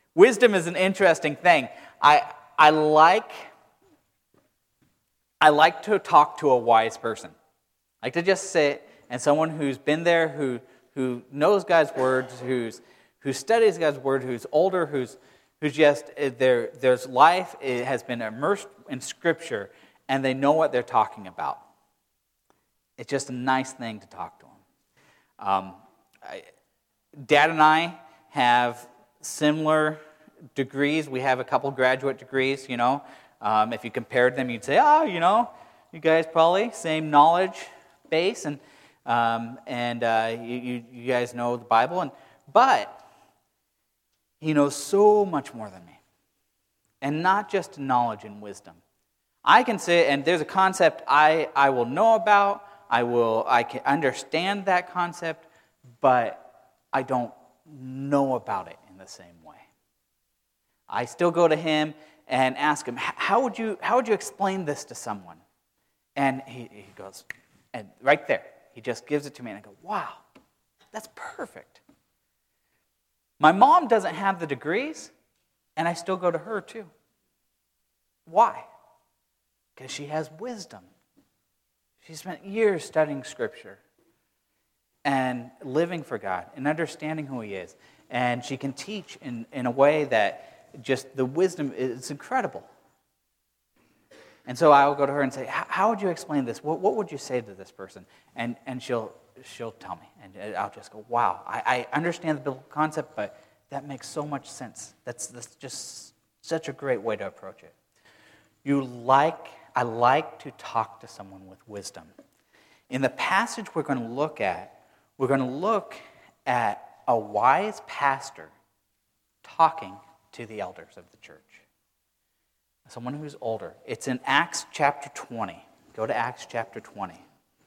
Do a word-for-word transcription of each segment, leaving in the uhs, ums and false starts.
Wisdom is an interesting thing. I I like I like to talk to a wise person. I like to just sit and someone who's been there, who who knows God's words, who's who studies God's word, who's older, who's who's just their there's life it has been immersed in Scripture, and they know what they're talking about. It's just a nice thing to talk to them. Um, I, Dad and I have similar degrees. We have a couple graduate degrees, you know. Um, if you compared them, you'd say, oh, you know, you guys probably same knowledge base, and um, and uh, you, you you guys know the Bible, and but he knows so much more than me, and not just knowledge and wisdom. I can say, and there's a concept I I will know about. I will I can understand that concept, but I don't know about it in the same way. I still go to him and ask him, how would you how would you explain this to someone? And he, he goes, and right there, he just gives it to me, and I go, wow, that's perfect. My mom doesn't have the degrees, and I still go to her too. Why? Because she has wisdom. She spent years studying Scripture and living for God and understanding who He is. And she can teach in, in a way that just the wisdom is incredible. And so I will go to her and say, how would you explain this? What, what would you say to this person? And and she'll she'll tell me. And I'll just go, wow, I, I understand the biblical concept, but that makes so much sense. That's, that's just such a great way to approach it. You like, I like to talk to someone with wisdom. In the passage we're going to look at, we're going to look at a wise pastor talking to the elders of the church. Someone who's older. It's in Acts chapter twenty. Go to Acts chapter twenty.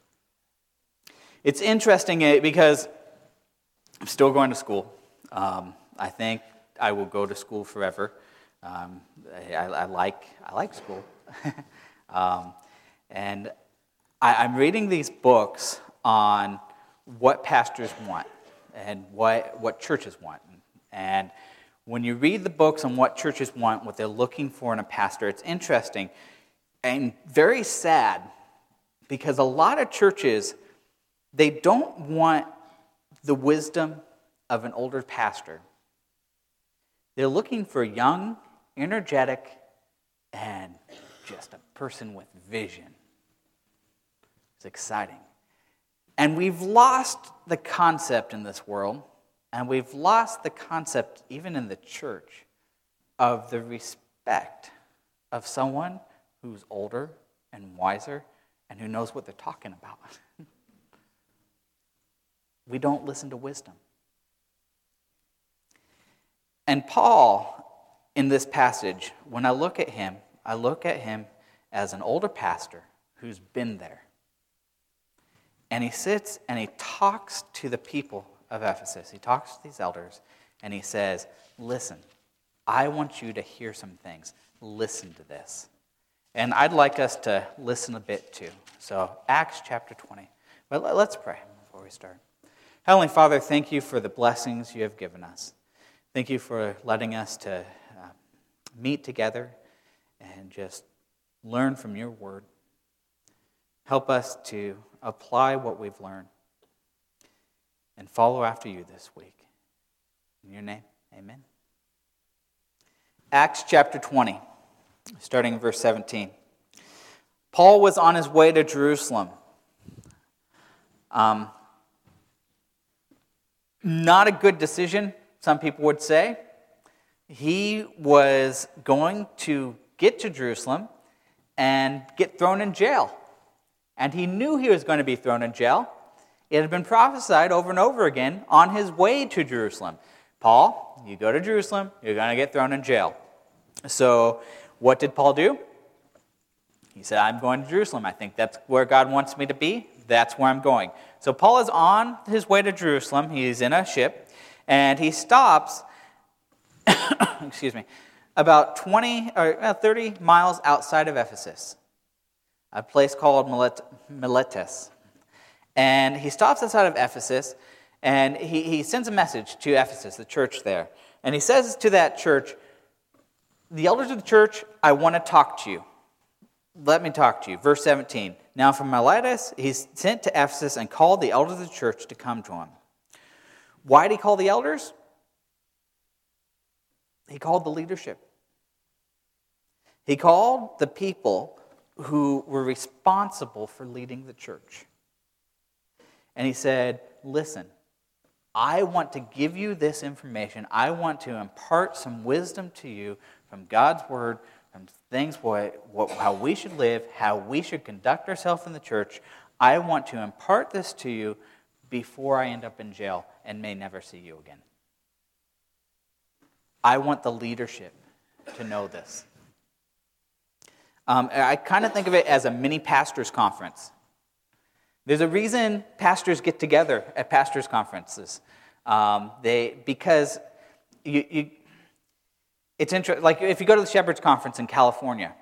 It's interesting because I'm still going to school. Um, I think I will go to school forever. Um, I, I like I like school, um, and I, I'm reading these books on what pastors want and what what churches want. And when you read the books on what churches want, what they're looking for in a pastor, it's interesting and very sad because a lot of churches, they don't want the wisdom of an older pastor. They're looking for young, energetic, and just a person with vision. It's exciting. And we've lost the concept in this world, and we've lost the concept even in the church of the respect of someone who's older and wiser and who knows what they're talking about. We don't listen to wisdom. And Paul, in this passage, when I look at him, I look at him as an older pastor who's been there. And he sits and he talks to the people of Ephesus. He talks to these elders and he says, listen, I want you to hear some things. Listen to this. And I'd like us to listen a bit too. So Acts chapter twenty. But let's pray before we start. Heavenly Father, thank you for the blessings you have given us. Thank you for letting us to uh, meet together and just learn from your word. Help us to apply what we've learned and follow after you this week. In your name, amen. Acts chapter twenty, starting in verse seventeen. Paul was on his way to Jerusalem. Um, not a good decision, some people would say. He was going to get to Jerusalem and get thrown in jail. And he knew he was going to be thrown in jail. It had been prophesied over and over again on his way to Jerusalem. Paul, you go to Jerusalem, you're going to get thrown in jail. So what did Paul do? He said, I'm going to Jerusalem. I think that's where God wants me to be. That's where I'm going. So Paul is on his way to Jerusalem. He's in a ship, and he stops, excuse me, about twenty or thirty miles outside of Ephesus, a place called Milet- Miletus. And he stops outside of Ephesus, and he, he sends a message to Ephesus, the church there, And he says to that church, the elders of the church, I want to talk to you. Let me talk to you. Verse seventeen. Now from Miletus, he sent to Ephesus and called the elders of the church to come to him. Why did he call the elders? He called the leadership. He called the people who were responsible for leading the church. And he said, listen, I want to give you this information. I want to impart some wisdom to you from God's word, from things, what, what, how we should live, how we should conduct ourselves in the church. I want to impart this to you before I end up in jail and may never see you again. I want the leadership to know this. Um, I kind of think of it as a mini pastors' conference. There's a reason pastors get together at pastors' conferences. Um, they because you, you it's interesting. Like if you go to the Shepherds Conference in California,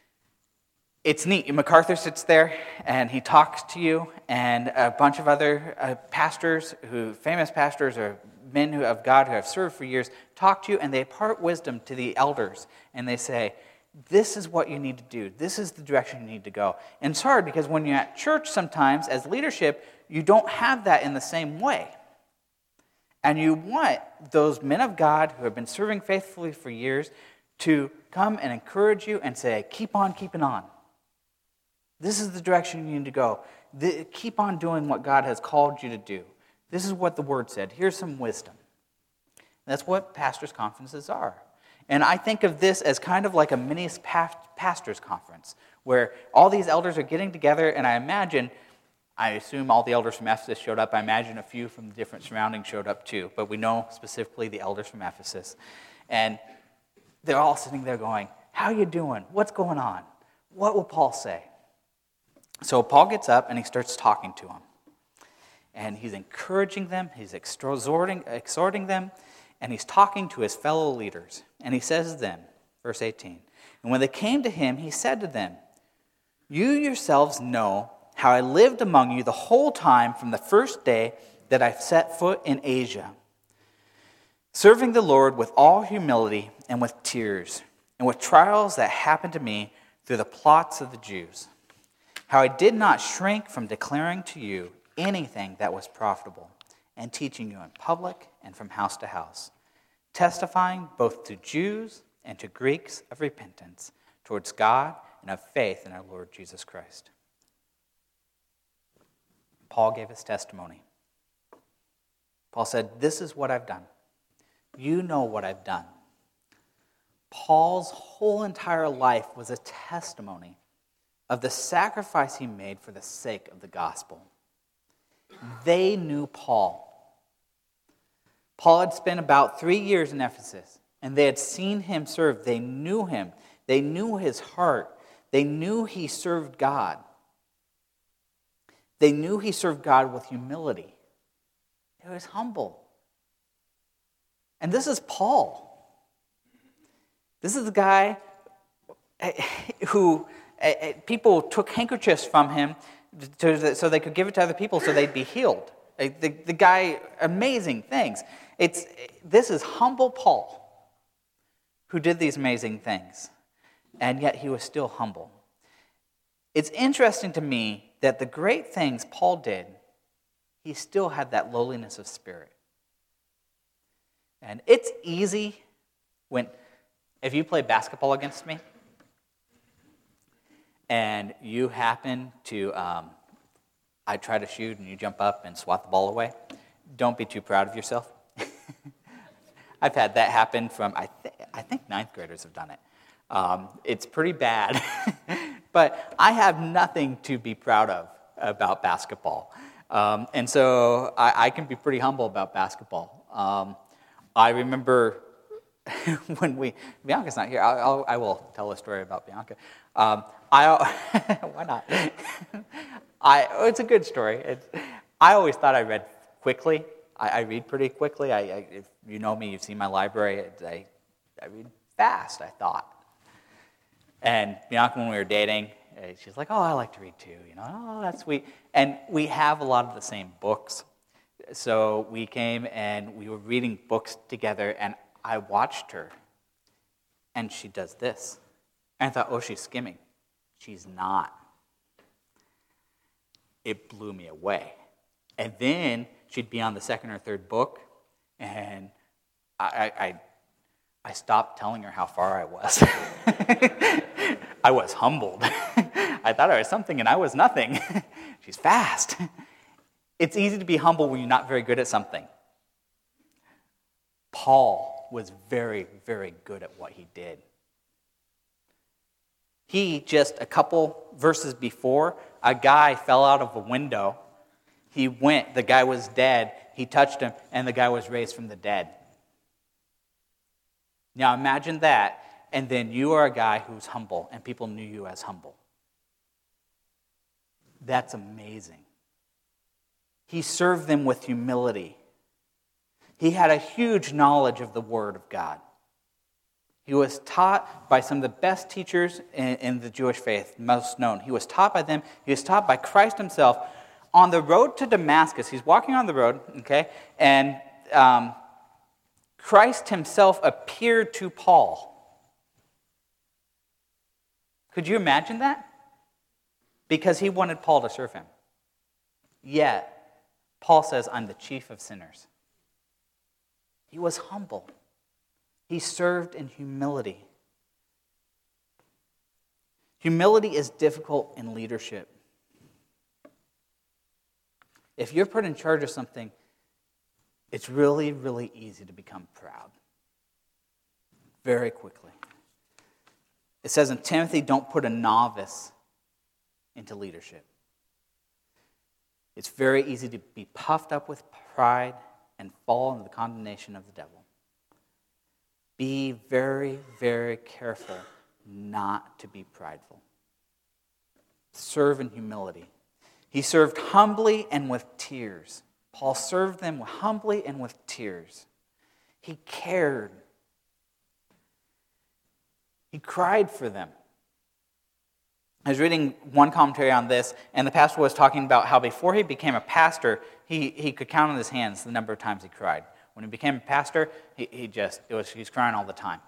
it's neat. MacArthur sits there and he talks to you, and a bunch of other uh, pastors, who famous pastors or men who of God who have served for years, talk to you, and they impart wisdom to the elders, and they say, this is what you need to do. This is the direction you need to go. And it's hard because when you're at church sometimes, as leadership, you don't have that in the same way. And you want those men of God who have been serving faithfully for years to come and encourage you and say, keep on keeping on. This is the direction you need to go. The, keep on doing what God has called you to do. This is what the Word said. Here's some wisdom. That's what pastors' conferences are. And I think of this as kind of like a mini pastors' conference, where all these elders are getting together, and I imagine, I assume all the elders from Ephesus showed up. I imagine a few from the different surroundings showed up too, but we know specifically the elders from Ephesus. And they're all sitting there going, how you doing? What's going on? What will Paul say? So Paul gets up and he starts talking to them. And he's encouraging them, he's exhorting, exhorting them, and he's talking to his fellow leaders. And he says to them, verse eighteen, and when they came to him, he said to them, you yourselves know how I lived among you the whole time from the first day that I set foot in Asia, serving the Lord with all humility and with tears, and with trials that happened to me through the plots of the Jews. How I did not shrink from declaring to you anything that was profitable, and teaching you in public and from house to house, testifying both to Jews and to Greeks of repentance towards God and of faith in our Lord Jesus Christ. Paul gave his testimony. Paul said, this is what I've done. You know what I've done. Paul's whole entire life was a testimony of the sacrifice he made for the sake of the gospel. They knew Paul. Paul had spent about three years in Ephesus, and they had seen him serve. They knew him. They knew his heart. They knew he served God. They knew he served God with humility. He was humble. And this is Paul. This is the guy who people took handkerchiefs from him to, so they could give it to other people so they'd be healed. The, the guy, amazing things. It's this is humble Paul who did these amazing things, and yet he was still humble. It's interesting to me that the great things Paul did, he still had that lowliness of spirit. And it's easy when, if you play basketball against me, and you happen to, um, I try to shoot and you jump up and swat the ball away, don't be too proud of yourself. I've had that happen from, I, th- I think ninth graders have done it. Um, it's pretty bad. But I have nothing to be proud of about basketball. Um, and so I, I can be pretty humble about basketball. Um, I remember when we, Bianca's not here, I'll, I'll, I will tell a story about Bianca. Um, I, why not? I, it's a good story. It's, I always thought I read quickly. I, I read pretty quickly. I, I, if you know me, you've seen my library. I, I read fast, I thought. And Bianca, when we were dating, she's like, oh, I like to read too. You know, oh, that's sweet. And we have a lot of the same books. So we came and we were reading books together, and I watched her, and she does this. And I thought, oh, she's skimming. She's not. It blew me away. And then she'd be on the second or third book, and I, I, I stopped telling her how far I was. I was humbled. I thought I was something, and I was nothing. She's fast. It's easy to be humble when you're not very good at something. Paul was very, very good at what he did. He, just a couple verses before, a guy fell out of a window. He went, the guy was dead. He touched him, and the guy was raised from the dead. Now imagine that, and then you are a guy who's humble, and people knew you as humble. That's amazing. He served them with humility. He had a huge knowledge of the Word of God. He was taught by some of the best teachers in, in the Jewish faith, most known. He was taught by them. He was taught by Christ himself. On the road to Damascus, he's walking on the road, okay, and um, Christ himself appeared to Paul. Could you imagine that? Because he wanted Paul to serve him. Yet, Paul says, I'm the chief of sinners. He was humble. He served in humility. Humility is difficult in leadership. If you're put in charge of something, it's really, really easy to become proud. Very quickly. It says in Timothy, don't put a novice into leadership. It's very easy to be puffed up with pride and fall into the condemnation of the devil. Be very, very careful not to be prideful. Serve in humility. He served humbly and with tears. Paul served them humbly and with tears. He cared. He cried for them. I was reading one commentary on this, and the pastor was talking about how before he became a pastor, he, he could count on his hands the number of times he cried. When he became a pastor, he, he just, it was, he was crying all the time.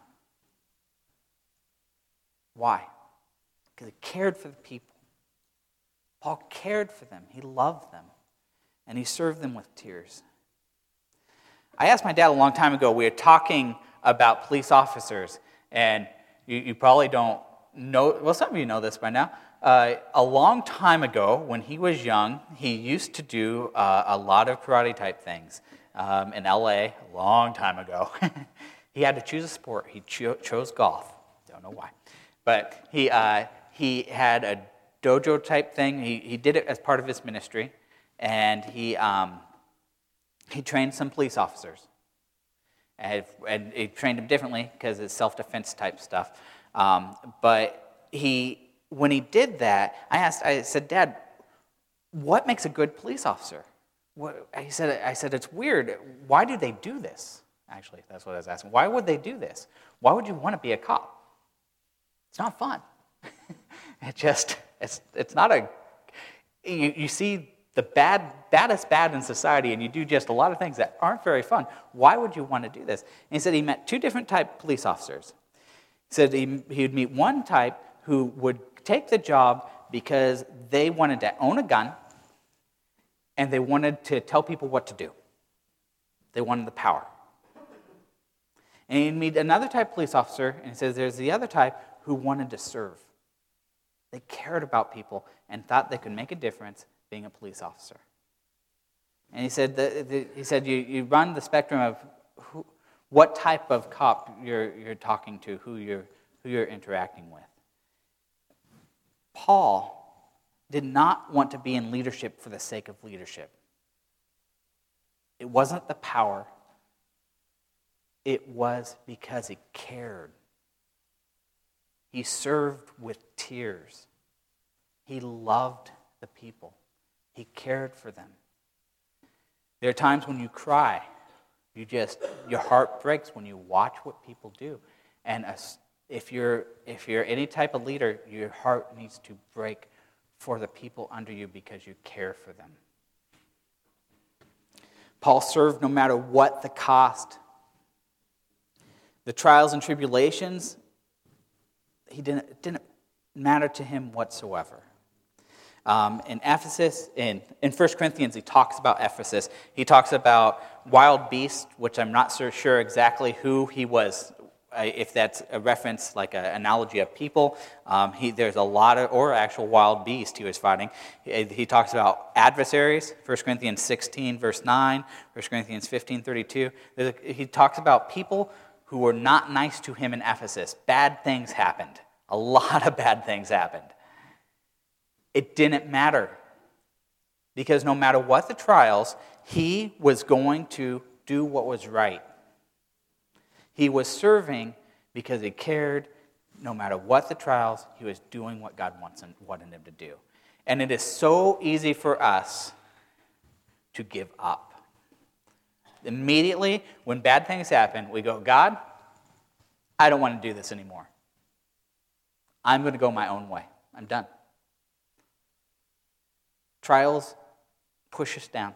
Why? Because he cared for the people. Paul cared for them. He loved them. And he served them with tears. I asked my dad a long time ago, we were talking about police officers, and you, you probably don't know, well, some of you know this by now. Uh, a long time ago, when he was young, he used to do uh, a lot of karate type things. Um, in L A, a long time ago. He had to choose a sport. He cho- chose golf. Don't know why. But he uh, he had a dojo type thing. He he did it as part of his ministry. And he um, he trained some police officers. And, and he trained them differently because it's self-defense type stuff. Um, but he when he did that, I asked, I said, Dad, what makes a good police officer? What, he said, I said, it's weird. Why do they do this? Actually, that's what I was asking. Why would they do this? Why would you want to be a cop? It's not fun. It just, it's it's not a, you, you see the bad, baddest bad in society, and you do just a lot of things that aren't very fun. Why would you want to do this? And he said he met two different type police officers. He said he, he would meet one type who would take the job because they wanted to own a gun, and they wanted to tell people what to do. They wanted the power. And he'd meet another type of police officer, and he says there's the other type who wanted to serve. They cared about people and thought they could make a difference being a police officer. And he said the, the, he said you, you run the spectrum of who, what type of cop you're you're talking to, who you're who you're interacting with. Paul did not want to be in leadership for the sake of leadership. It wasn't the power. It was because he cared. He served with tears. He loved the people. He cared for them. There are times when you cry. You just, your heart breaks when you watch what people do. And if you're if you're any type of leader, your heart needs to break for the people under you because you care for them. Paul served no matter what the cost. The trials and tribulations, he didn't, it didn't matter to him whatsoever. Um, in Ephesus, in, in First Corinthians, he talks about Ephesus. He talks about wild beasts, which I'm not so sure exactly who he was, uh, if that's a reference, like an analogy of people. Um, he, there's a lot of, or actual wild beast he was fighting. He, he talks about adversaries, First Corinthians sixteen, verse nine, First Corinthians fifteen, thirty-two. There's a, he talks about people who were not nice to him in Ephesus. Bad things happened. A lot of bad things happened. It didn't matter, because no matter what the trials, he was going to do what was right. He was serving because he cared. No matter what the trials, he was doing what God wants and wanted him to do. And it is so easy for us to give up. Immediately, when bad things happen, we go, God, I don't want to do this anymore. I'm going to go my own way. I'm done. Trials push us down.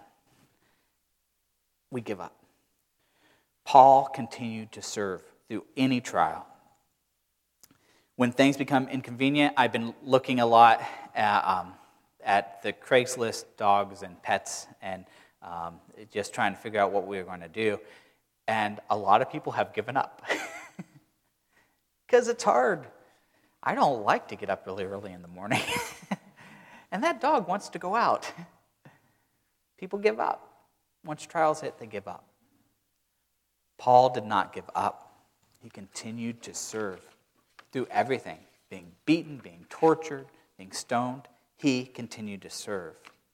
We give up. Paul continued to serve through any trial. When things become inconvenient, I've been looking a lot at, um, at the Craigslist dogs and pets and um, just trying to figure out what we were going to do. And a lot of people have given up because it's hard. I don't like to get up really early in the morning. And that dog wants to go out. People give up. Once trials hit, they give up. Paul did not give up. He continued to serve through everything. Being beaten, being tortured, being stoned. He continued to serve.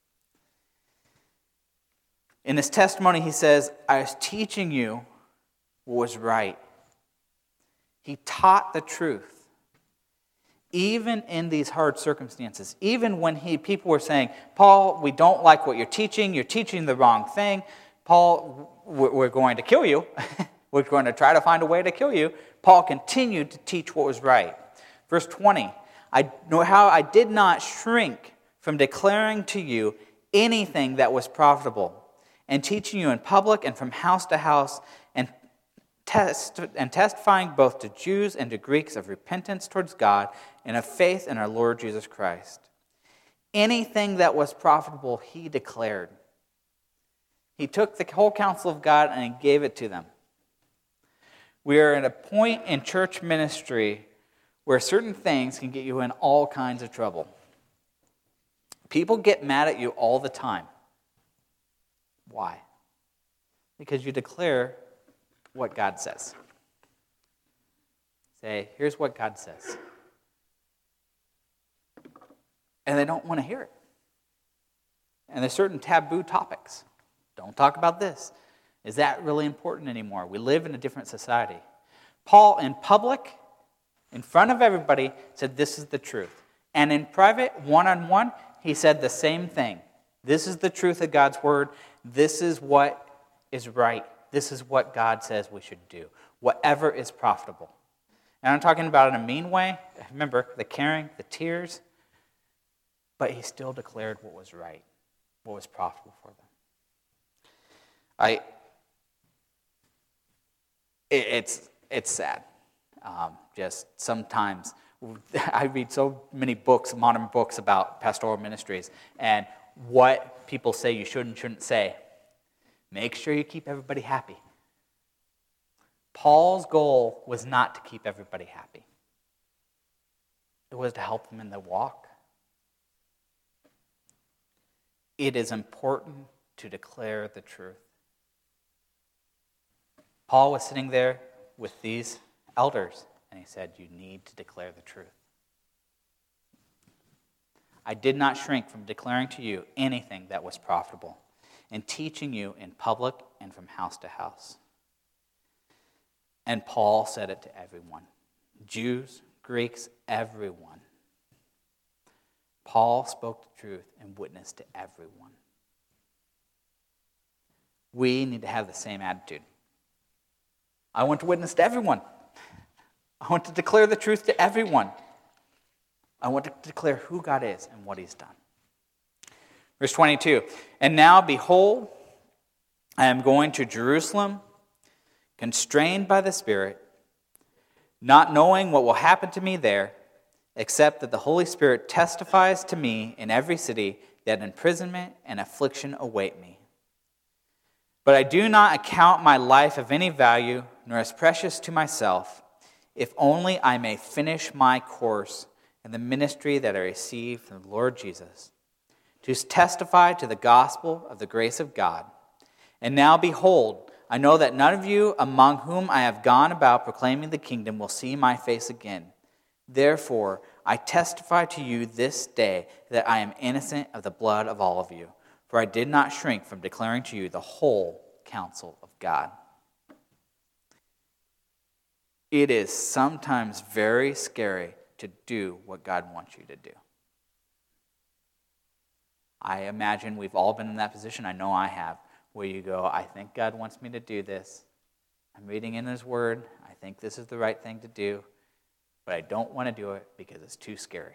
In his testimony, he says, I was teaching you what was right. He taught the truth. Even in these hard circumstances, even when he people were saying, Paul, we don't like what you're teaching, you're teaching the wrong thing, Paul, we're going to kill you, we're going to try to find a way to kill you, Paul continued to teach what was right. Verse twenty, I know how I did not shrink from declaring to you anything that was profitable, and teaching you in public and from house to house, and Test, and testifying both to Jews and to Greeks of repentance towards God and of faith in our Lord Jesus Christ. Anything that was profitable, he declared. He took the whole counsel of God and he gave it to them. We are at a point in church ministry where certain things can get you in all kinds of trouble. People get mad at you all the time. Why? Because you declare what God says. Say, here's what God says. And they don't want to hear it. And there's certain taboo topics. Don't talk about this. Is that really important anymore? We live in a different society. Paul, in public, in front of everybody, said this is the truth. And in private, one-on-one, he said the same thing. This is the truth of God's word. This is what is right. This is what God says we should do. Whatever is profitable. And I'm talking about in a mean way. Remember, the caring, the tears. But he still declared what was right, what was profitable for them. I, it, it's, it's sad. Um, just sometimes, I read so many books, modern books about pastoral ministries, and what people say you should and shouldn't say. Make sure you keep everybody happy. Paul's goal was not to keep everybody happy. It was to help them in their walk. It is important to declare the truth. Paul was sitting there with these elders, and he said, you need to declare the truth. I did not shrink from declaring to you anything that was profitable, and teaching you in public and from house to house. And Paul said it to everyone. Jews, Greeks, everyone. Paul spoke the truth and witnessed to everyone. We need to have the same attitude. I want to witness to everyone. I want to declare the truth to everyone. I want to declare who God is and what he's done. Verse twenty-two, and now behold, I am going to Jerusalem, constrained by the Spirit, not knowing what will happen to me there, except that the Holy Spirit testifies to me in every city that imprisonment and affliction await me. But I do not account my life of any value, nor as precious to myself, if only I may finish my course in the ministry that I received from the Lord Jesus, to testify to the gospel of the grace of God. And now behold, I know that none of you among whom I have gone about proclaiming the kingdom will see my face again. Therefore, I testify to you this day that I am innocent of the blood of all of you, for I did not shrink from declaring to you the whole counsel of God. It is sometimes very scary to do what God wants you to do. I imagine we've all been in that position. I know I have, where you go, I think God wants me to do this. I'm reading in His Word. I think this is the right thing to do, but I don't want to do it because it's too scary.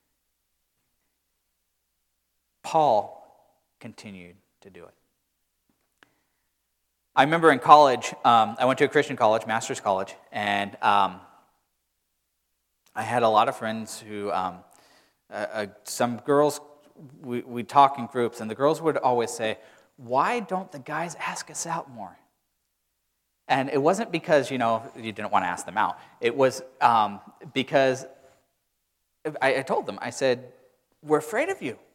Paul continued to do it. I remember in college, um, I went to a Christian college, master's college, and um, I had a lot of friends who, um, uh, uh, some girls, we, we talk in groups, and the girls would always say, why don't the guys ask us out more? And it wasn't because, you know, you didn't want to ask them out. It was um, because I, I told them, I said, we're afraid of you.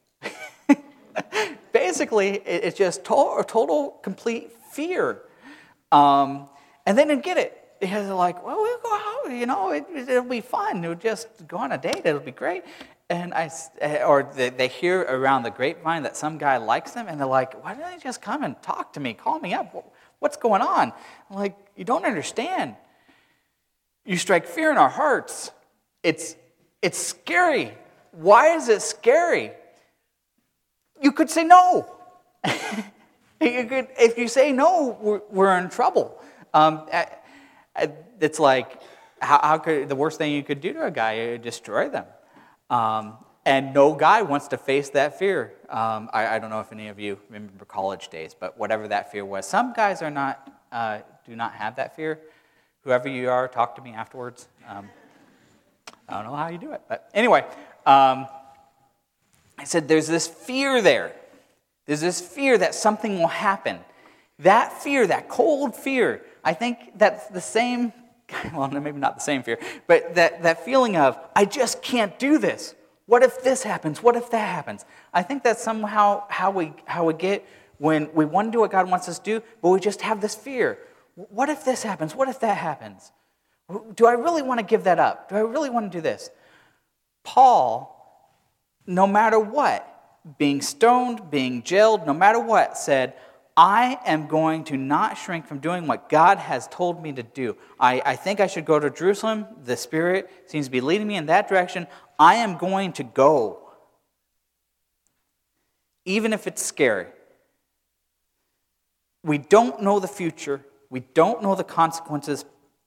Basically, it, it's just total, total, complete fear. Um, and they didn't get it. Because they're like, well, we'll go out, you know, it, it'll be fun. We'll just go on a date. It'll be great. And I, or they, they hear around the grapevine that some guy likes them, and they're like, why don't they just come and talk to me, call me up? What's going on? I'm like, you don't understand. You strike fear in our hearts. It's, it's scary. Why is it scary? You could say no. you could, if you say no, we're, we're in trouble. Um, it's like, how, how could the worst thing you could do to a guy is destroy them? Um, and no guy wants to face that fear. Um, I, I don't know if any of you remember college days, but whatever that fear was, some guys are not, uh, do not have that fear. Whoever you are, talk to me afterwards. Um, I don't know how you do it, but anyway, um, I said there's this fear there. There's this fear that something will happen. That fear, that cold fear, I think that's the same. Well, maybe not the same fear, but that, that feeling of, I just can't do this. What if this happens? What if that happens? I think that's somehow how we how we get when we want to do what God wants us to do, but we just have this fear. What if this happens? What if that happens? Do I really want to give that up? Do I really want to do this? Paul, no matter what, being stoned, being jailed, no matter what, said, I am going to not shrink from doing what God has told me to do. I, I think I should go to Jerusalem. The Spirit seems to be leading me in that direction. I am going to go. Even if it's scary. We don't know the future. We don't know the consequences.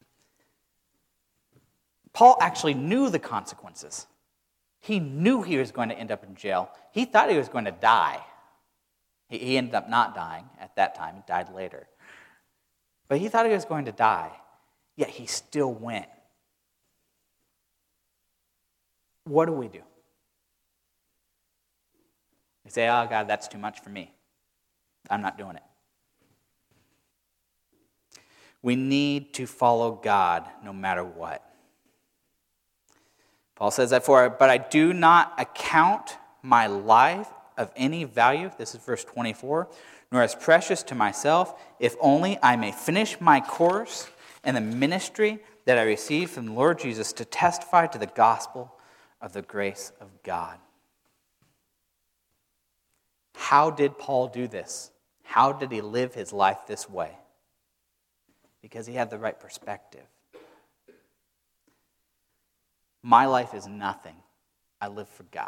Paul actually knew the consequences. He knew he was going to end up in jail. He thought he was going to die. He ended up not dying at that time. He died later. But he thought he was going to die, yet he still went. What do we do? We say, oh, God, that's too much for me. I'm not doing it. We need to follow God no matter what. Paul says that for, but I do not account my life of any value, this is verse twenty-four, nor as precious to myself, if only I may finish my course and the ministry that I received from the Lord Jesus to testify to the gospel of the grace of God. How did Paul do this? How did he live his life this way? Because he had the right perspective. My life is nothing. I live for God.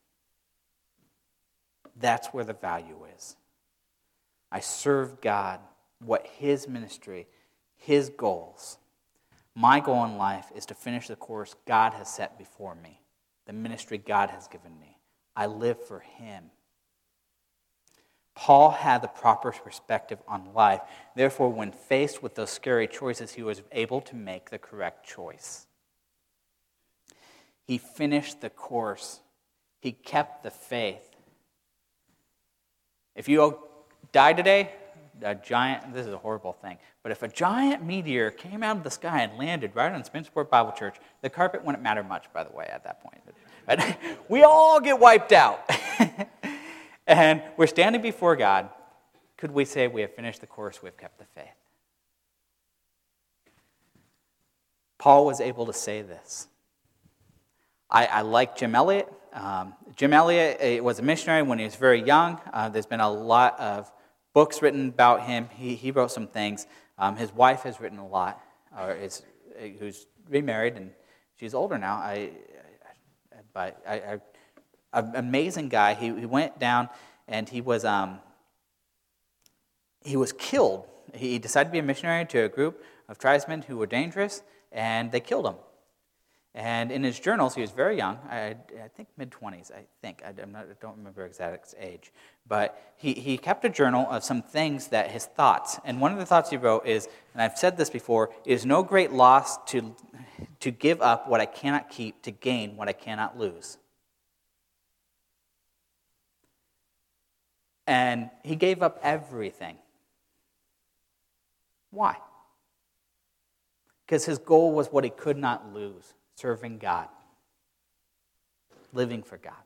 That's where the value is. I serve God, what His ministry, His goals. My goal in life is to finish the course God has set before me, the ministry God has given me. I live for Him. Paul had the proper perspective on life. Therefore, when faced with those scary choices, he was able to make the correct choice. He finished the course. He kept the faith. If you die today, a giant, this is a horrible thing, but if a giant meteor came out of the sky and landed right on Spencerport Bible Church, the carpet wouldn't matter much, by the way, at that point. Right? We all get wiped out. And we're standing before God. Could we say we have finished the course, we've kept the faith? Paul was able to say this. I, I like Jim Elliot. Um, Jim Elliot was a missionary when he was very young. Uh, there's been a lot of books written about him. He he wrote some things. Um, his wife has written a lot, or is who's remarried, and she's older now. I, I but I, I an amazing guy. He he went down and he was um he was killed. He decided to be a missionary to a group of tribesmen who were dangerous, and they killed him. And in his journals, he was very young, I, I think mid-twenties, I think. I, I'm not, I don't remember exact age. But he, he kept a journal of some things that his thoughts. And one of the thoughts he wrote is, and I've said this before, it is no great loss to, to give up what I cannot keep to gain what I cannot lose. And he gave up everything. Why? Because his goal was what he could not lose. Serving God. Living for God.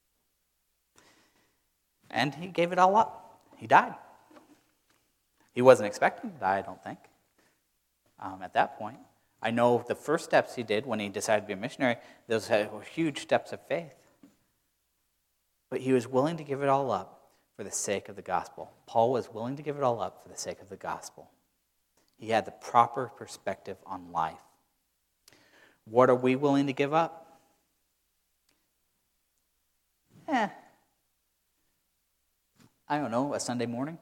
And he gave it all up. He died. He wasn't expecting to die, I don't think, um, at that point. I know the first steps he did when he decided to be a missionary, those were huge steps of faith. But he was willing to give it all up for the sake of the gospel. Paul was willing to give it all up for the sake of the gospel. He had the proper perspective on life. What are we willing to give up? Eh. I don't know, a Sunday morning?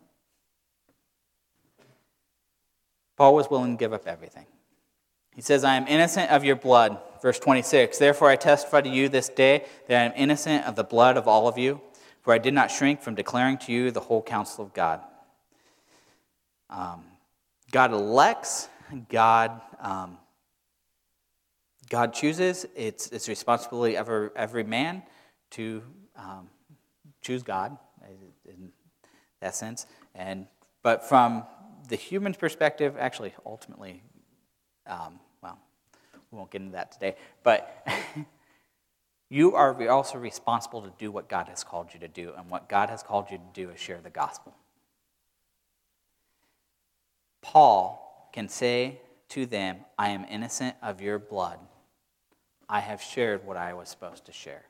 Paul was willing to give up everything. He says, I am innocent of your blood. Verse twenty-six, therefore I testify to you this day that I am innocent of the blood of all of you, for I did not shrink from declaring to you the whole counsel of God. Um, God elects, God... Um, God chooses. It's it's responsibility of every, every man to um, choose God in that sense. And but from the human's perspective, actually, ultimately, um, well, we won't get into that today. But you are also responsible to do what God has called you to do, and what God has called you to do is share the gospel. Paul can say to them, "I am innocent of your blood. I have shared what I was supposed to share."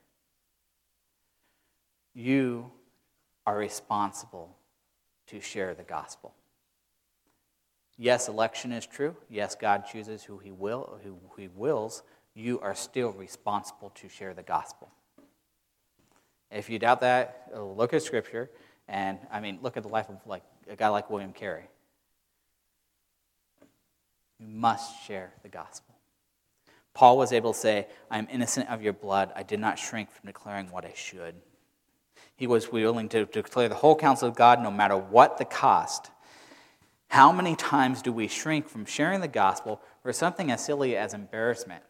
You are responsible to share the gospel. Yes, election is true. Yes, God chooses who he will, who he wills. You are still responsible to share the gospel. If you doubt that, look at Scripture, and I mean, look at the life of like a guy like William Carey. You must share the gospel. Paul was able to say, I am innocent of your blood. I did not shrink from declaring what I should. He was willing to declare the whole counsel of God no matter what the cost. How many times do we shrink from sharing the gospel for something as silly as embarrassment?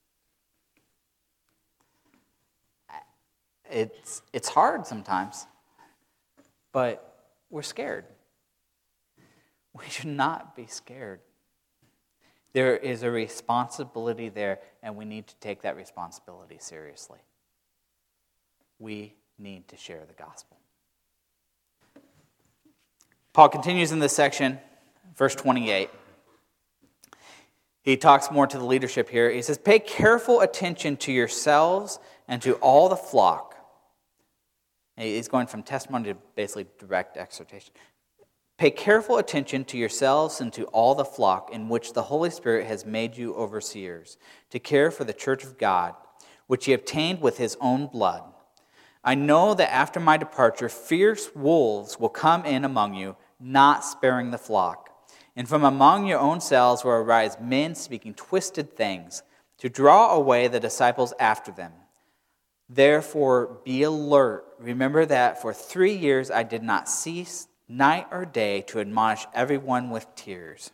It's, it's hard sometimes, but we're scared. We should not be scared. There is a responsibility there, and we need to take that responsibility seriously. We need to share the gospel. Paul continues in this section, verse twenty-eight. He talks more to the leadership here. He says, pay careful attention to yourselves and to all the flock. He's going from testimony to basically direct exhortation. Pay careful attention to yourselves and to all the flock in which the Holy Spirit has made you overseers, to care for the church of God, which he obtained with his own blood. I know that after my departure, fierce wolves will come in among you, not sparing the flock. And from among your own selves will arise men speaking twisted things, to draw away the disciples after them. Therefore, be alert. Remember that for three years I did not cease night or day to admonish everyone with tears.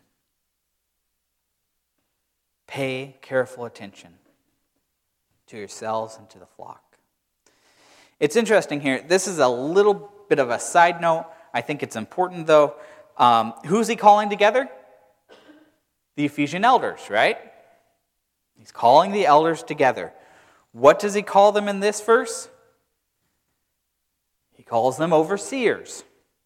Pay careful attention to yourselves and to the flock. It's interesting here. This is a little bit of a side note. I think it's important, though. Um, who's he calling together? The Ephesian elders, right? He's calling the elders together. What does he call them in this verse? He calls them overseers.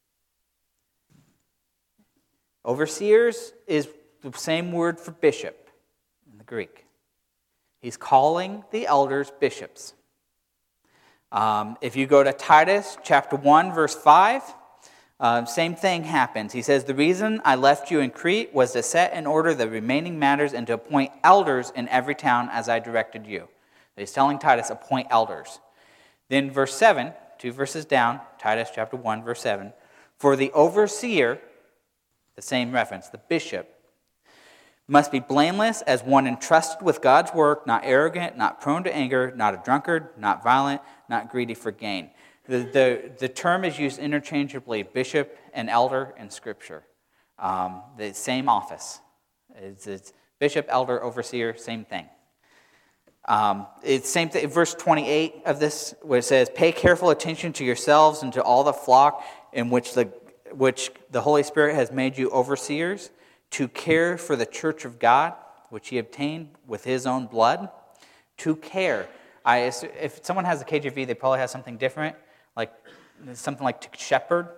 Overseers is the same word for bishop in the Greek. He's calling the elders bishops. Um, if you go to Titus chapter one, verse five, uh, same thing happens. He says, the reason I left you in Crete was to set in order the remaining matters and to appoint elders in every town as I directed you. He's telling Titus, appoint elders. Then verse seven, two verses down, Titus chapter one, verse seven, for the overseer, the same reference, the bishop, must be blameless as one entrusted with God's work, not arrogant, not prone to anger, not a drunkard, not violent, not greedy for gain. The, the, the term is used interchangeably, bishop and elder in Scripture. Um, the same office. It's, it's bishop, elder, overseer, same thing. Um, it's same thing. Verse twenty-eight of this, where it says, "Pay careful attention to yourselves and to all the flock in which the which the Holy Spirit has made you overseers, to care for the church of God, which He obtained with His own blood." To care. I, if someone has a K J V, they probably have something different, like something like to shepherd.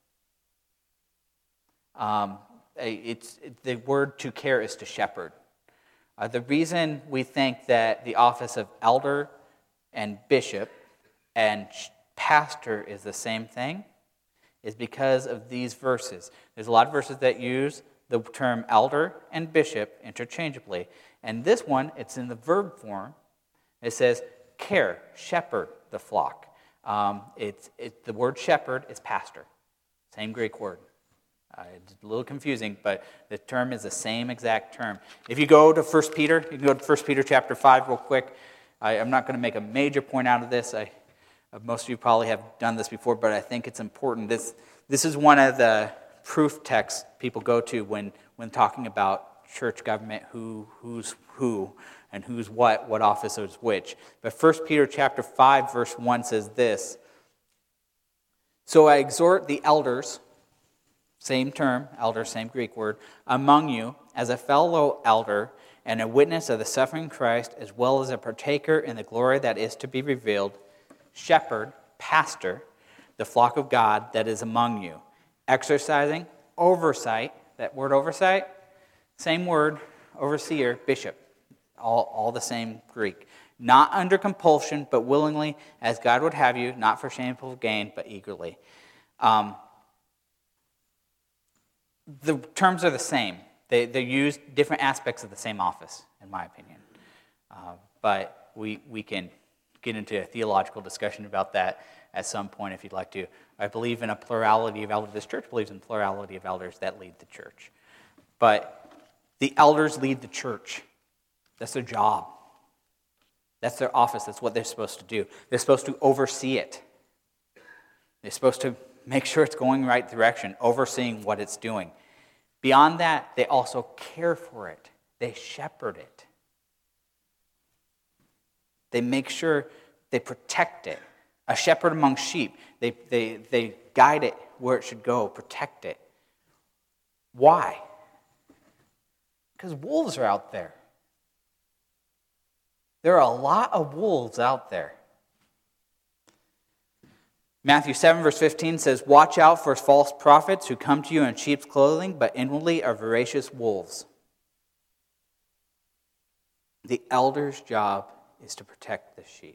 Um, it's it, the word "to care" is to shepherd. Uh, the reason we think that the office of elder and bishop and pastor is the same thing is because of these verses. There's a lot of verses that use the term elder and bishop interchangeably. And this one, it's in the verb form. It says, care, shepherd the flock. Um, it's it, the word shepherd is pastor. Same Greek word. Uh, it's a little confusing, but the term is the same exact term. If you go to First Peter, you can go to First Peter chapter five real quick. I, I'm not going to make a major point out of this. I, most of you probably have done this before, but I think it's important. This this is one of the proof texts people go to when, when talking about church government, who who's who, and who's what, what office is which. But First Peter chapter five, verse one says this, "So I exhort the elders," same term, elder, same Greek word, "among you, as a fellow elder and a witness of the suffering of Christ, as well as a partaker in the glory that is to be revealed, shepherd," pastor, "the flock of God that is among you, exercising oversight," that word oversight, same word, overseer, bishop, all, all the same Greek, "not under compulsion, but willingly, as God would have you, not for shameful gain, but eagerly." Um, The terms are the same. They they use different aspects of the same office, in my opinion. Uh, but we we can get into a theological discussion about that at some point if you'd like to. I believe in a plurality of elders. This church believes in plurality of elders that lead the church. But the elders lead the church. That's their job. That's their office. That's what they're supposed to do. They're supposed to oversee it. They're supposed to make sure it's going right direction, overseeing what it's doing. Beyond that, they also care for it. They shepherd it. They make sure they protect it. A shepherd among sheep. They, they, they guide it where it should go, protect it. Why? Because wolves are out there. There are a lot of wolves out there. Matthew seven, verse fifteen says, "Watch out for false prophets who come to you in sheep's clothing, but inwardly are voracious wolves." The elder's job is to protect the sheep.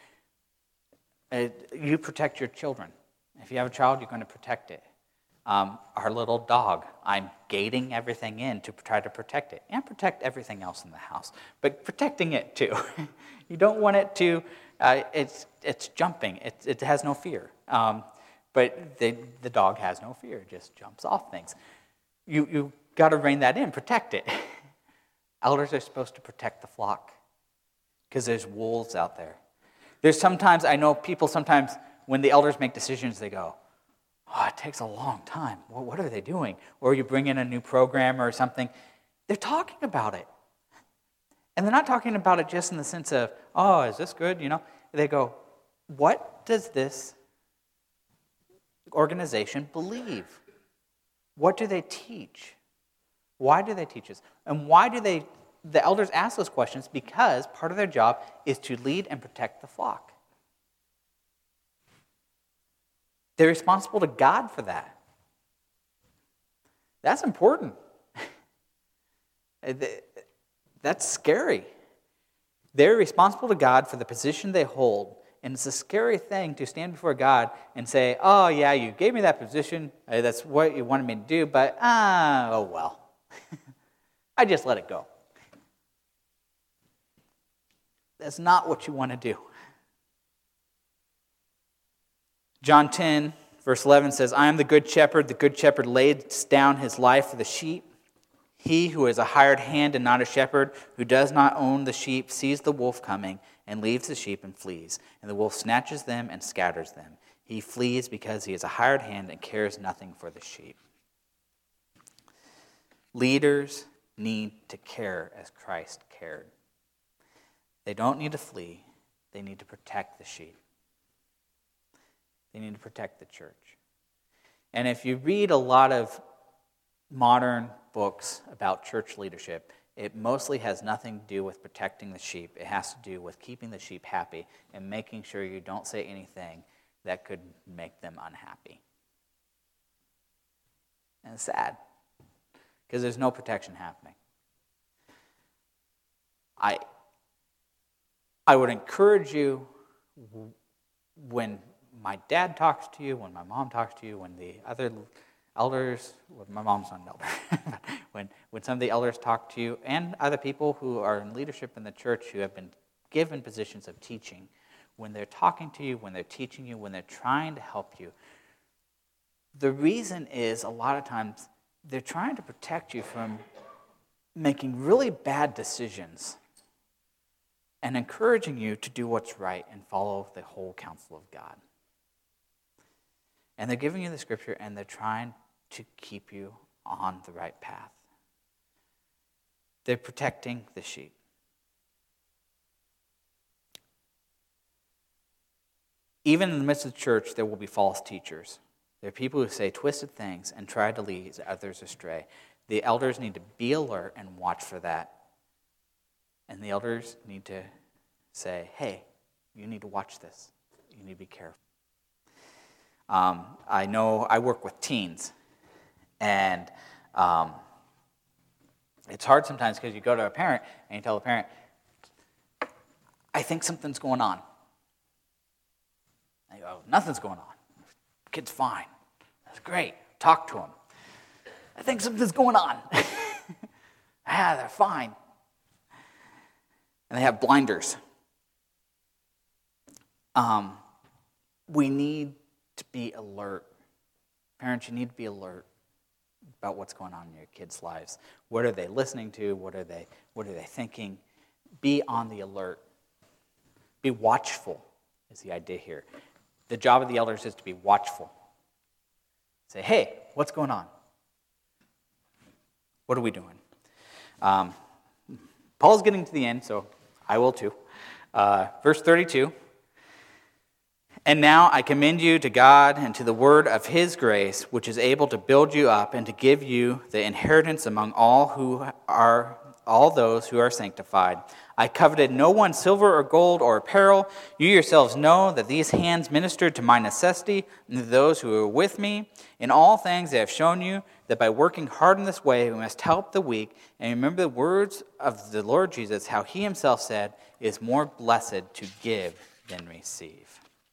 You protect your children. If you have a child, you're going to protect it. Um, our little dog, I'm gating everything in to try to protect it and protect everything else in the house, but protecting it too. You don't want it to, uh, it's it's jumping, it, it has no fear. Um, but the, the dog has no fear, it just jumps off things. You, you got to rein that in, protect it. Elders are supposed to protect the flock because there's wolves out there. There's sometimes, I know people sometimes, when the elders make decisions, they go, oh, it takes a long time. Well, what are they doing? Or you bring in a new program or something. They're talking about it. And they're not talking about it just in the sense of, oh, is this good? You know, they go, what does this organization believe? What do they teach? Why do they teach us? And why do they, the elders ask those questions? Because part of their job is to lead and protect the flock. They're responsible to God for that. That's important. That's scary. They're responsible to God for the position they hold. And it's a scary thing to stand before God and say, oh, yeah, you gave me that position. That's what you wanted me to do. But, ah, oh, well. I just let it go. That's not what you want to do. John ten, verse eleven says, I am the good shepherd. The good shepherd lays down his life for the sheep. He who is a hired hand and not a shepherd, who does not own the sheep, sees the wolf coming and leaves the sheep and flees. And the wolf snatches them and scatters them. He flees because he is a hired hand and cares nothing for the sheep. Leaders need to care as Christ cared. They don't need to flee. They need to protect the sheep. They need to protect the church. And if you read a lot of modern books about church leadership, it mostly has nothing to do with protecting the sheep. It has to do with keeping the sheep happy and making sure you don't say anything that could make them unhappy. And it's sad, because there's no protection happening. I, I would encourage you, when my dad talks to you, when my mom talks to you, when the other elders, well, my mom's not an elder, when, when some of the elders talk to you, and other people who are in leadership in the church who have been given positions of teaching, when they're talking to you, when they're teaching you, when they're trying to help you, the reason is a lot of times they're trying to protect you from making really bad decisions and encouraging you to do what's right and follow the whole counsel of God. And they're giving you the scripture, and they're trying to keep you on the right path. They're protecting the sheep. Even in the midst of the church, there will be false teachers. There are people who say twisted things and try to lead others astray. The elders need to be alert and watch for that. And the elders need to say, hey, you need to watch this. You need to be careful. Um, I know I work with teens, and um, it's hard sometimes because you go to a parent and you tell the parent, I think something's going on. And you go, nothing's going on. Kid's fine. That's great. Talk to him. I think something's going on. ah, they're fine. And they have blinders. Um, we need to be alert. Parents, you need to be alert about what's going on in your kids' lives. What are they listening to? What are they, what are they thinking? Be on the alert. Be watchful is the idea here. The job of the elders is to be watchful. Say, hey, what's going on? What are we doing? Um, Paul's getting to the end, so I will too. Uh, verse thirty-two. And now I commend you to God and to the word of his grace, which is able to build you up and to give you the inheritance among all who are all those who are sanctified. I coveted no one's silver or gold or apparel. You yourselves know that these hands ministered to my necessity and to those who are with me. In all things they have shown you that by working hard in this way we must help the weak. And remember the words of the Lord Jesus, how he himself said, it is more blessed to give than receive.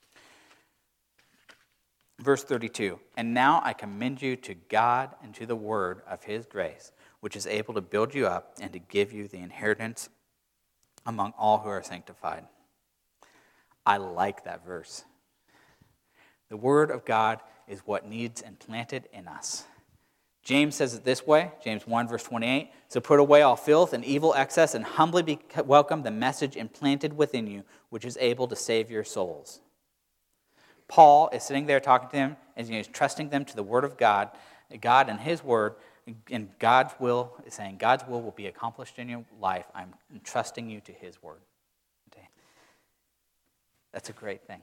Verse thirty-two, and now I commend you to God and to the word of his grace, which is able to build you up and to give you the inheritance among all who are sanctified. I like that verse. The word of God is what needs implanted in us. James says it this way, James one, verse twenty-eight, so put away all filth and evil excess and humbly be welcome the message implanted within you, which is able to save your souls. Paul is sitting there talking to them, and he's trusting them to the word of God, God and his word, and God's will is saying, God's will will be accomplished in your life. I'm entrusting you to his word. Okay. That's a great thing.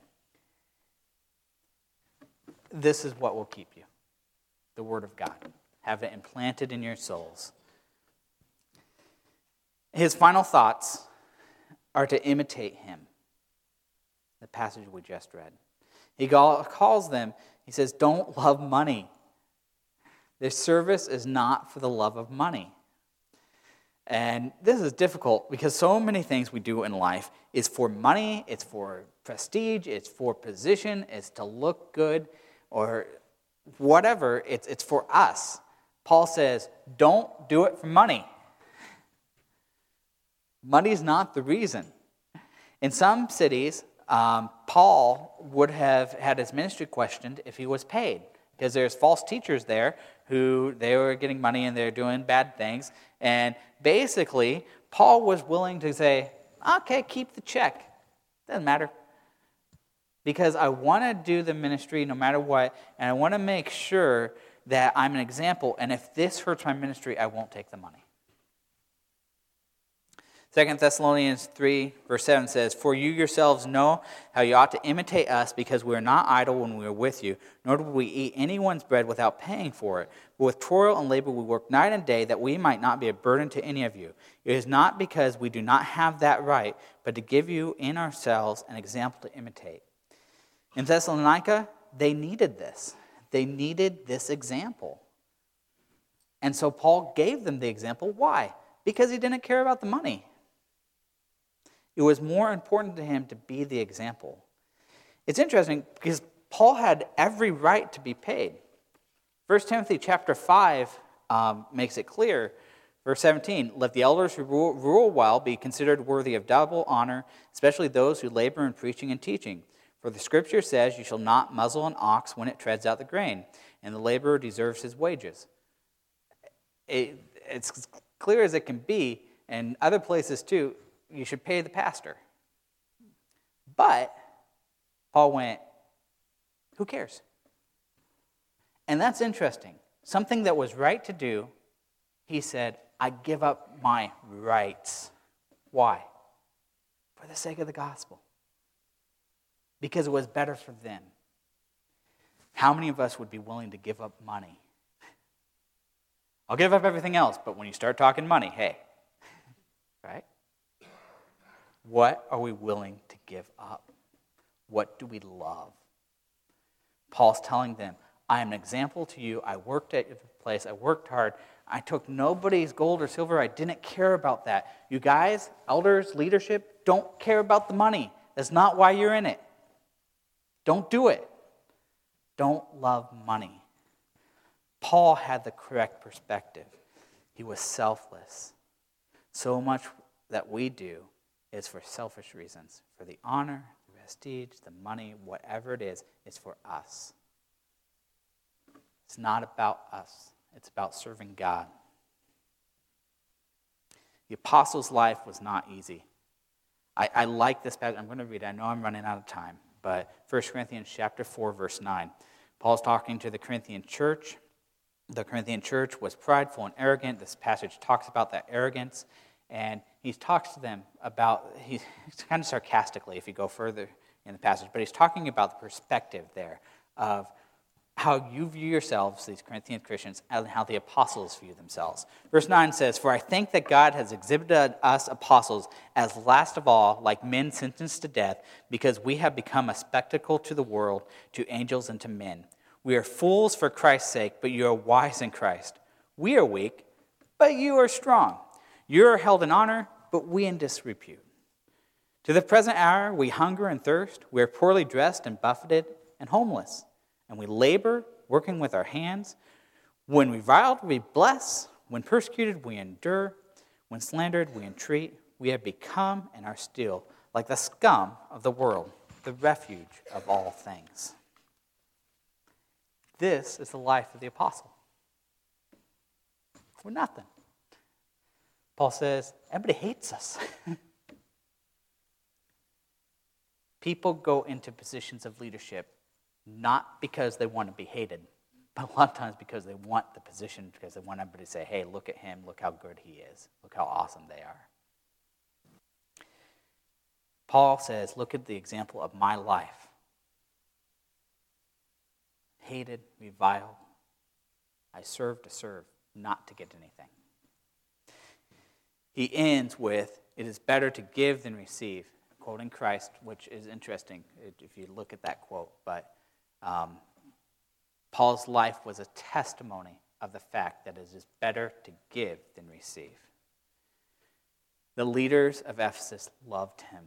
This is what will keep you. The word of God. Have it implanted in your souls. His final thoughts are to imitate him. The passage we just read. He calls them, he says, don't love money. Their service is not for the love of money. And this is difficult because so many things we do in life is for money, it's for prestige, it's for position, it's to look good, or whatever, it's, it's for us. Paul says, don't do it for money. Money's not the reason. In some cities, um, Paul would have had his ministry questioned if he was paid, because there's false teachers there who they were getting money and they're doing bad things. And basically, Paul was willing to say, okay, keep the check. Doesn't matter. Because I want to do the ministry no matter what, and I want to make sure that I'm an example, and if this hurts my ministry, I won't take the money. Second Thessalonians three, verse seven says, for you yourselves know how you ought to imitate us, because we are not idle when we are with you, nor do we eat anyone's bread without paying for it. But with toil and labor we work night and day, that we might not be a burden to any of you. It is not because we do not have that right, but to give you in ourselves an example to imitate. In Thessalonica, they needed this. They needed this example. And so Paul gave them the example. Why? Because he didn't care about the money. It was more important to him to be the example. It's interesting because Paul had every right to be paid. First Timothy chapter five um, makes it clear. Verse seventeen, let the elders who rule, rule well be considered worthy of double honor, especially those who labor in preaching and teaching. For the scripture says, you shall not muzzle an ox when it treads out the grain, and the laborer deserves his wages. It, it's clear as it can be, and other places too, you should pay the pastor. But Paul went, who cares? And that's interesting. Something that was right to do, he said, I give up my rights. Why? For the sake of the gospel. Because it was better for them. How many of us would be willing to give up money? I'll give up everything else, but when you start talking money, hey, right? What are we willing to give up? What do we love? Paul's telling them, I am an example to you. I worked at your place. I worked hard. I took nobody's gold or silver. I didn't care about that. You guys, elders, leadership, don't care about the money. That's not why you're in it. Don't do it. Don't love money. Paul had the correct perspective. He was selfless. So much that we do is for selfish reasons. For the honor, the prestige, the money, whatever it is, it's for us. It's not about us. It's about serving God. The apostles' life was not easy. I, I like this passage. I'm going to read it. I know I'm running out of time. But First Corinthians chapter four, verse nine. Paul's talking to the Corinthian church. The Corinthian church was prideful and arrogant. This passage talks about that arrogance. And he talks to them about, he's kind of sarcastically if you go further in the passage, but he's talking about the perspective there of how you view yourselves, these Corinthian Christians, and how the apostles view themselves. Verse nine says, for I think that God has exhibited us apostles as last of all, like men sentenced to death, because we have become a spectacle to the world, to angels and to men. We are fools for Christ's sake, but you are wise in Christ. We are weak, but you are strong. You are held in honor, but we in disrepute. To the present hour we hunger and thirst. We are poorly dressed and buffeted and homeless. And we labor, working with our hands. When reviled, we bless. When persecuted, we endure. When slandered, we entreat. We have become and are still like the scum of the world, the refuge of all things. This is the life of the apostle. We're nothing. Paul says, everybody hates us. People go into positions of leadership not because they want to be hated, but a lot of times because they want the position, because they want everybody to say, hey, look at him, look how good he is, look how awesome they are. Paul says, look at the example of my life. Hated, reviled. I serve to serve, not to get anything. He ends with, it is better to give than receive, quoting Christ, which is interesting if you look at that quote. But um, Paul's life was a testimony of the fact that it is better to give than receive. The leaders of Ephesus loved him.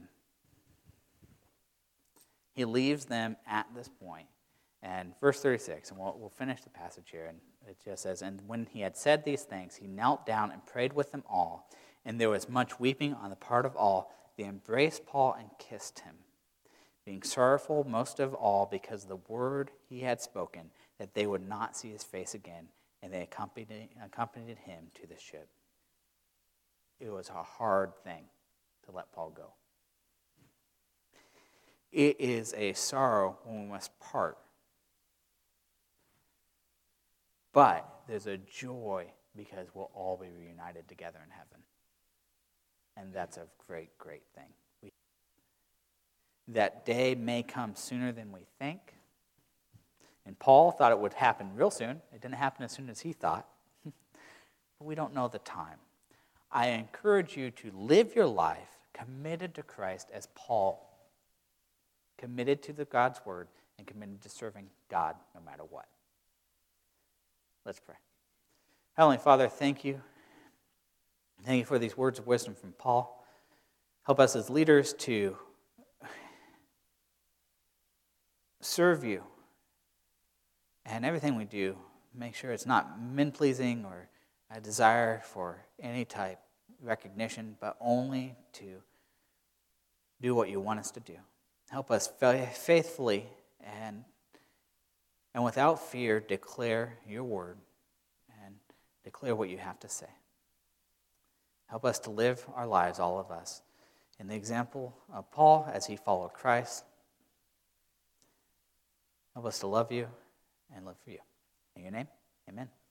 He leaves them at this point. And verse thirty-six, and we'll, we'll finish the passage here, and it just says, and when he had said these things, he knelt down and prayed with them all, and there was much weeping on the part of all. They embraced Paul and kissed him, being sorrowful most of all because of the word he had spoken, that they would not see his face again, and they accompanied, accompanied him to the ship. It was a hard thing to let Paul go. It is a sorrow when we must part. But there's a joy because we'll all be reunited together in heaven. And that's a great, great thing. We, that day may come sooner than we think. And Paul thought it would happen real soon. It didn't happen as soon as he thought. But we don't know the time. I encourage you to live your life committed to Christ as Paul, committed to the God's word and committed to serving God no matter what. Let's pray. Heavenly Father, thank you. Thank you for these words of wisdom from Paul. Help us as leaders to serve you. And everything we do, make sure it's not men-pleasing or a desire for any type of recognition, but only to do what you want us to do. Help us faithfully and and without fear declare your word and declare what you have to say. Help us to live our lives, all of us, in the example of Paul as he followed Christ. Help us to love you and live for you. In your name, amen.